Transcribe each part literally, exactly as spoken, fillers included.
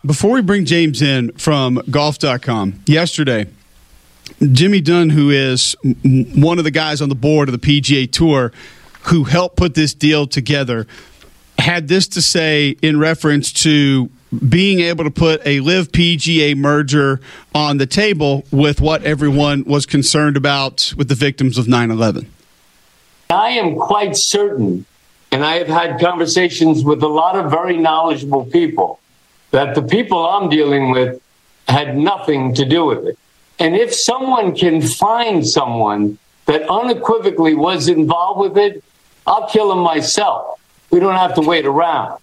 Before we bring James in from golf dot com, yesterday, Jimmy Dunn, who is one of the guys on the board of the P G A Tour who helped put this deal together, had this to say in reference to being able to put a Live P G A merger on the table with what everyone was concerned about with the victims of nine eleven. I am quite certain, and I have had conversations with a lot of very knowledgeable people, that the people I'm dealing with had nothing to do with it. And if someone can find someone that unequivocally was involved with it, I'll kill him myself. We don't have to wait around.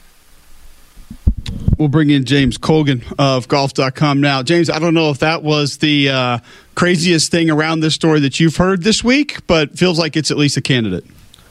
We'll bring in James Colgan of golf dot com now. James, I don't know if that was the uh, craziest thing around this story that you've heard this week, but feels like it's at least a candidate.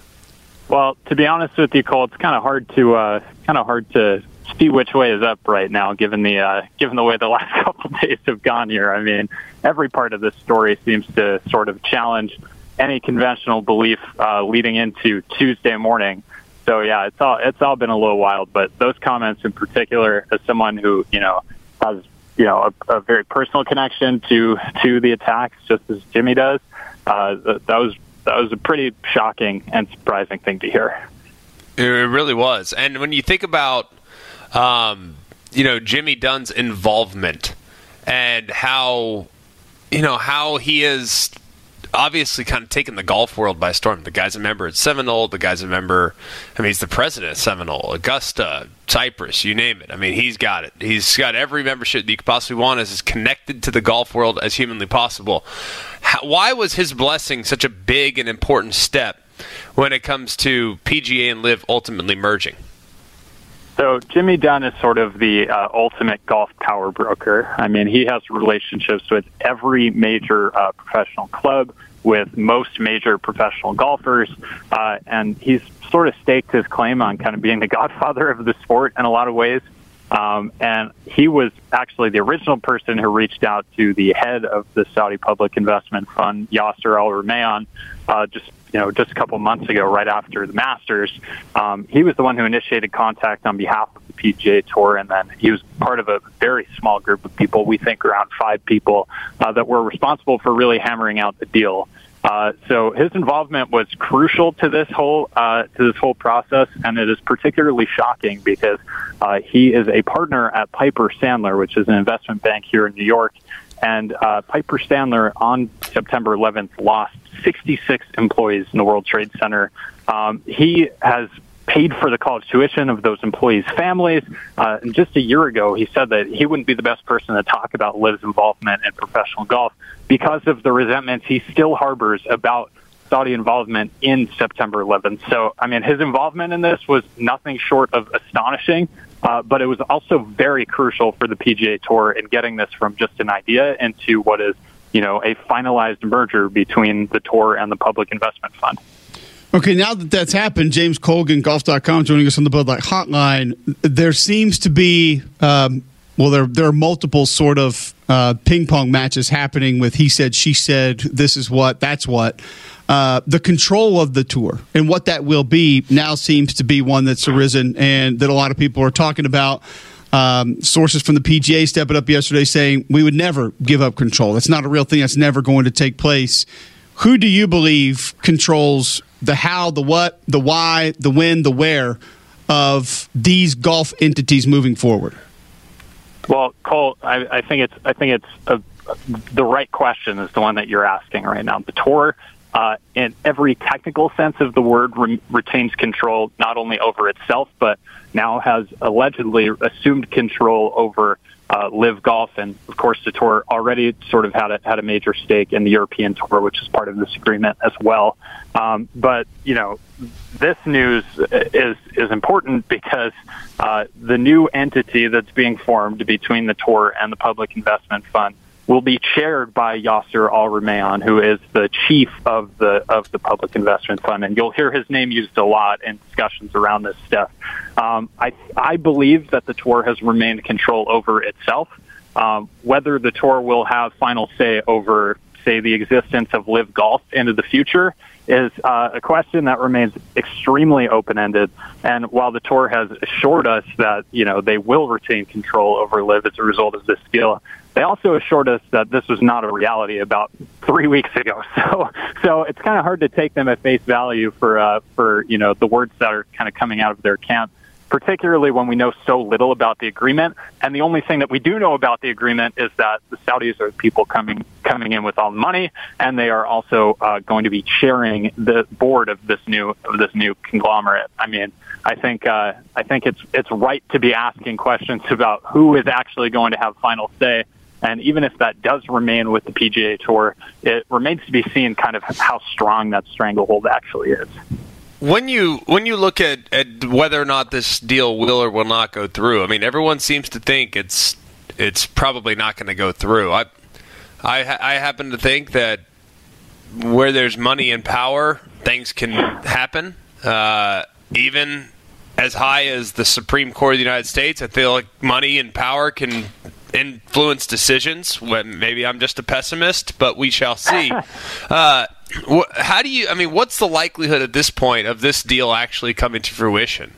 Well, to be honest with you, Cole, it's kind of hard to uh, kind of hard to see which way is up right now, given the uh, given the way the last couple of days have gone here. I mean, every part of this story seems to sort of challenge any conventional belief uh, leading into Tuesday morning. So yeah, it's all it's all been a little wild. But those comments in particular, as someone who you know has you know a, a very personal connection to to the attacks, just as Jimmy does, uh, that, that was that was a pretty shocking and surprising thing to hear. It really was. And when you think about um, you know Jimmy Dunn's involvement and how you know how he is obviously kind of taken the golf world by storm. The guy's a member at Seminole. The guy's a member, I mean, he's the president of Seminole, Augusta, Cypress, you name it. I mean, he's got it. He's got every membership that you could possibly want, as connected to the golf world as humanly possible. How, why was his blessing such a big and important step when it comes to P G A and Live ultimately merging? So Jimmy Dunn is sort of the uh, ultimate golf power broker. I mean, he has relationships with every major uh, professional club, with most major professional golfers, uh, and he's sort of staked his claim on kind of being the godfather of the sport in a lot of ways. Um, and he was actually the original person who reached out to the head of the Saudi Public Investment Fund, Yasser Al-Rumayyan, uh, just you know, just a couple months ago, right after the Masters. Um, he was the one who initiated contact on behalf of the P G A Tour, and then he was part of a very small group of people, we think around five people, uh, that were responsible for really hammering out the deal. Uh, so his involvement was crucial to this whole uh, to this whole process, and it is particularly shocking because uh, he is a partner at Piper Sandler, which is an investment bank here in New York. And uh, Piper Sandler on September eleventh lost sixty-six employees in the World Trade Center. Um, he has paid for the college tuition of those employees' families. Uh, and just a year ago, he said that he wouldn't be the best person to talk about Liv's involvement in professional golf because of the resentments he still harbors about Saudi involvement in September eleventh. So, I mean, his involvement in this was nothing short of astonishing. Uh, but it was also very crucial for the P G A Tour in getting this from just an idea into what is, you know, a finalized merger between the Tour and the Public Investment Fund. Okay, now that that's happened, James Colgan, golf dot com, joining us on the Bud Light Hotline. There seems to be, um, well, there there are multiple sort of uh, ping pong matches happening with he said, she said, this is what, that's what. Uh, the control of the tour and what that will be now seems to be one that's arisen and that a lot of people are talking about. Um, sources from the P G A stepping up yesterday saying we would never give up control. That's not a real thing. That's never going to take place. Who do you believe controls the how, the what, the why, the when, the where of these golf entities moving forward? Well, Cole, I, I think it's I think it's a, the right question is the one that you're asking right now. The tour, uh, in every technical sense of the word, re- retains control not only over itself, but now has allegedly assumed control over uh, Live Golf, and of course the tour already sort of had a, had a major stake in the European Tour, which is part of this agreement as well. Um, but you know, this news is is important because uh, the new entity that's being formed between the tour and the Public Investment Fund will be chaired by Yasser Al-Rumayyan, who is the chief of the of the Public Investment Fund, and you'll hear his name used a lot in discussions around this stuff. Um, I I believe that the tour has remained control over itself. Um, whether the tour will have final say over say, the existence of Live Golf into the future is uh, a question that remains extremely open-ended. And while the tour has assured us that, you know, they will retain control over Live as a result of this deal, they also assured us that this was not a reality about three weeks ago. So, so it's kind of hard to take them at face value for, uh, for you know, the words that are kind of coming out of their camp, particularly when we know so little about the agreement. And the only thing that we do know about the agreement is that the Saudis are the people coming coming in with all the money, and they are also uh, going to be chairing the board of this new of this new conglomerate. I mean, I think uh, I think it's it's right to be asking questions about who is actually going to have final say. And even if that does remain with the P G A Tour, it remains to be seen kind of how strong that stranglehold actually is. When you when you look at, at whether or not this deal will or will not go through, I mean, everyone seems to think it's it's probably not going to go through. I, I I happen to think that where there's money and power, things can happen. Uh, even as high as the Supreme Court of the United States, I feel like money and power can influence decisions. When maybe I'm just a pessimist, but we shall see. Uh, how do you? I mean, what's the likelihood at this point of this deal actually coming to fruition?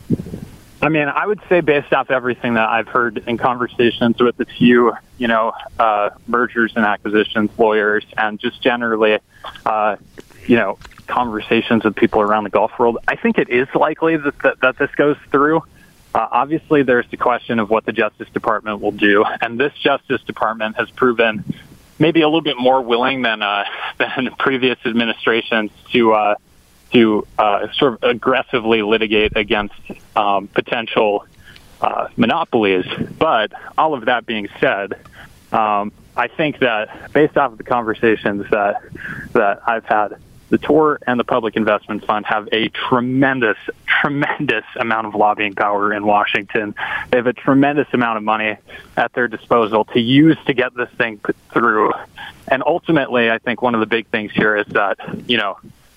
I mean, I would say based off everything that I've heard in conversations with a few, you know, uh, mergers and acquisitions lawyers, and just generally, uh, you know, conversations with people around the golf world, I think it is likely that that, that this goes through. Uh, obviously, there's the question of what the Justice Department will do, and this Justice Department has proven maybe a little bit more willing than uh, than previous administrations to uh, to uh, sort of aggressively litigate against um, potential uh, monopolies. But all of that being said, um, I think that based off of the conversations that that I've had, the Tour and the Public Investment Fund have a tremendous, tremendous amount of lobbying power in Washington. They have a tremendous amount of money at their disposal to use to get this thing put through. And ultimately, I think one of the big things here is that, you know,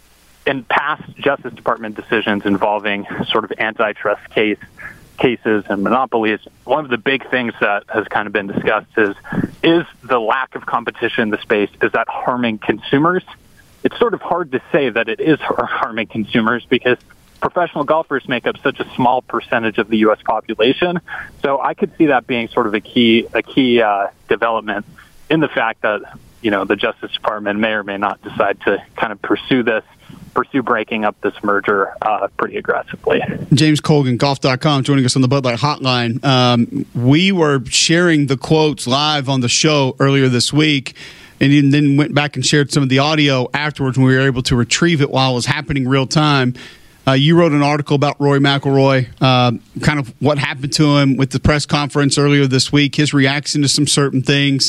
in past Justice Department decisions involving sort of antitrust case cases and monopolies, one of the big things that has kind of been discussed is, is the lack of competition in the space, is that harming consumers? It's sort of hard to say that it is harming consumers because professional golfers make up such a small percentage of the U S population. So I could see that being sort of a key a key uh, development in the fact that, you know, the Justice Department may or may not decide to kind of pursue this, pursue breaking up this merger uh, pretty aggressively. James Colgan, golf dot com, joining us on the Bud Light Hotline. Um, we were sharing the quotes live on the show earlier this week, and then went back and shared some of the audio afterwards when we were able to retrieve it while it was happening real time. Uh, you wrote an article about Rory McIlroy, uh, kind of what happened to him with the press conference earlier this week, his reaction to some certain things,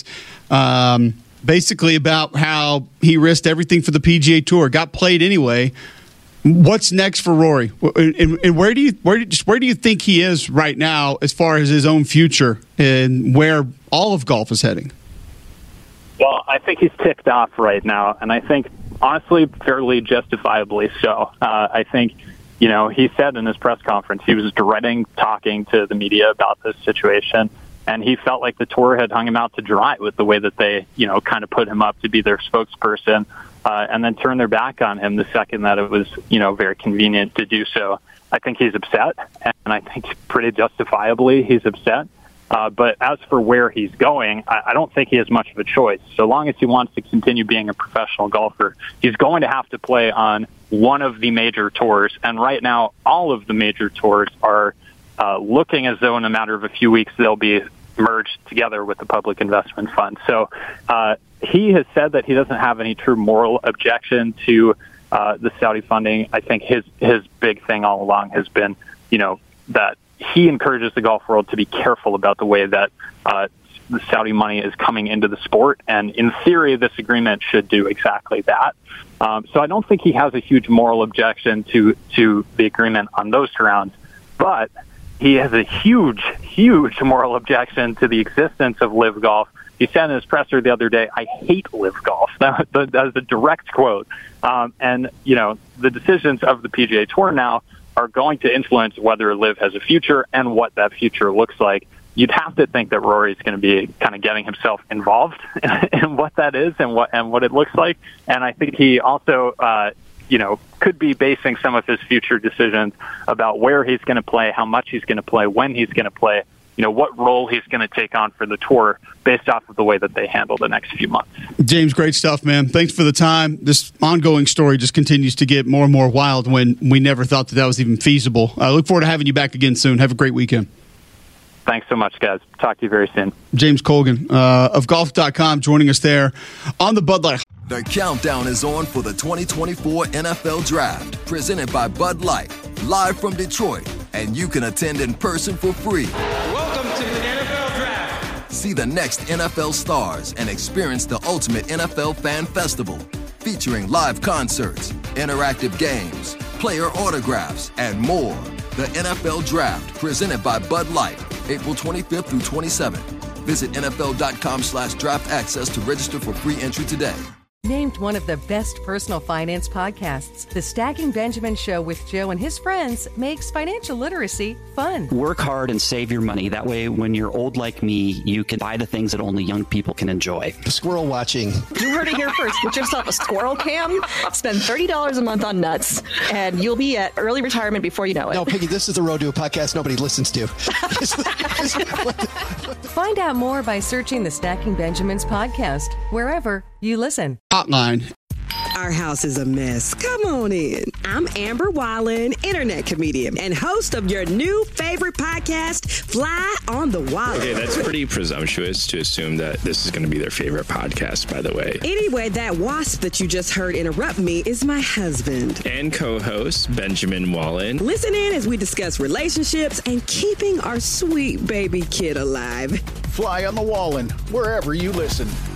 um, basically about how he risked everything for the P G A Tour, got played anyway. What's next for Rory, and, and where do you where do, just where do you think he is right now as far as his own future and where all of golf is heading? Well, I think he's ticked off right now, and I think, honestly, fairly justifiably so. Uh, I think, you know, he said in his press conference he was dreading talking to the media about this situation, and he felt like the Tour had hung him out to dry with the way that they, you know, kind of put him up to be their spokesperson, uh, and then turned their back on him the second that it was, you know, very convenient to do so. I think he's upset, and I think pretty justifiably he's upset. Uh, but as for where he's going, I, I don't think he has much of a choice. So long as he wants to continue being a professional golfer, he's going to have to play on one of the major tours. And right now, all of the major tours are uh, looking as though in a matter of a few weeks they'll be merged together with the Public Investment Fund. So uh, he has said that he doesn't have any true moral objection to uh, the Saudi funding. I think his his big thing all along has been, you know, that he encourages the golf world to be careful about the way that uh, the Saudi money is coming into the sport. And in theory, this agreement should do exactly that. Um, so I don't think he has a huge moral objection to, to the agreement on those grounds. But he has a huge, huge moral objection to the existence of Live Golf. He said in his presser the other day, "I hate Live Golf." That, that was a direct quote. Um, and, you know, the decisions of the P G A Tour now are going to influence whether Live has a future and what that future looks like. you'd have to think that Rory's going to be kind of getting himself involved in what that is and what and what it looks like. And I think he also, uh, you know, could be basing some of his future decisions about where he's going to play, how much he's going to play, when he's going to play, you know, what role he's going to take on for the tour based off of the way that they handle the next few months. James, great stuff, man. Thanks for the time. This ongoing story just continues to get more and more wild when we never thought that that was even feasible. I look forward to having you back again soon. Have a great weekend. Thanks so much, guys. Talk to you very soon. James Colgan uh, of golf dot com joining us there on the Bud Light. The countdown is on for the twenty twenty-four N F L Draft, presented by Bud Light, live from Detroit, and you can attend in person for free. Welcome to the N F L Draft. See the next N F L stars and experience the ultimate N F L fan festival, featuring live concerts, interactive games, player autographs, and more. The N F L Draft, presented by Bud Light, April twenty-fifth through twenty-seventh. Visit N F L dot com slash draft access to register for free entry today. Named one of the best personal finance podcasts, The Stacking Benjamin Show with Joe and his friends makes financial literacy fun. Work hard and save your money. That way, when you're old like me, you can buy the things that only young people can enjoy. Squirrel watching. You heard it here first. Get yourself a squirrel cam, spend thirty dollars a month on nuts, and you'll be at early retirement before you know it. No, Piggy, this is the road to a podcast nobody listens to. Find out more by searching the Stacking Benjamins podcast, wherever you listen. Hotline. Our house is a mess. Come on in. I'm Amber Wallen, internet comedian and host of your new favorite podcast, Fly on the Wallen. Okay, that's pretty presumptuous to assume that this is going to be their favorite podcast, by the way. Anyway, that wasp that you just heard interrupt me is my husband. And co-host, Benjamin Wallen. Listen in as we discuss relationships and keeping our sweet baby kid alive. Fly on the Wallen, wherever you listen.